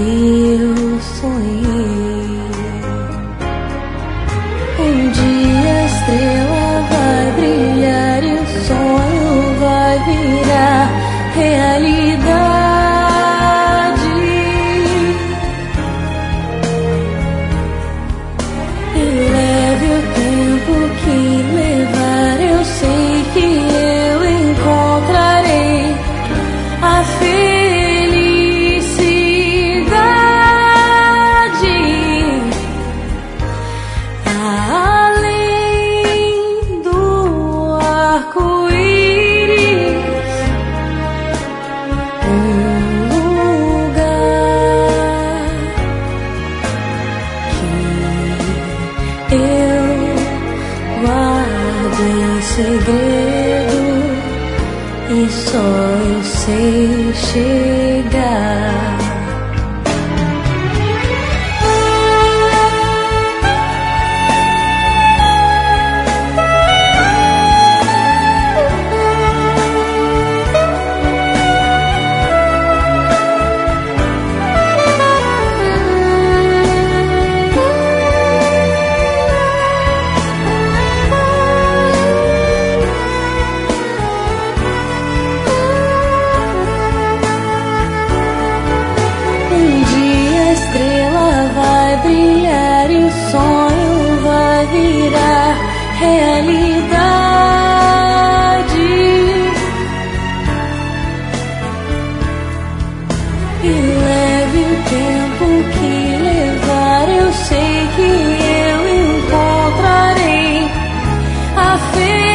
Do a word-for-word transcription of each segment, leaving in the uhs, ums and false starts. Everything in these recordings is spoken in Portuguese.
que eu sonhei. Um dia a estrela vai brilhar e o sonho vai virar realidade. E leve o tempo que levar, eu sei que eu encontrarei a felicidade. Em segredo, e só eu sei chegar. Brilhar e o sonho vai virar realidade. E leve o tempo que levar, eu sei que eu encontrarei a felicidade.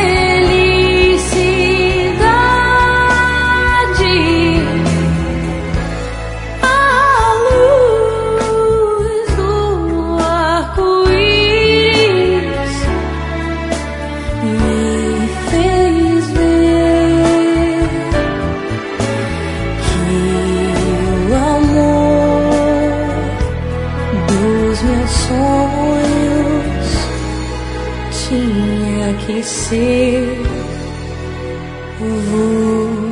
Meus sonhos tinha que ser você.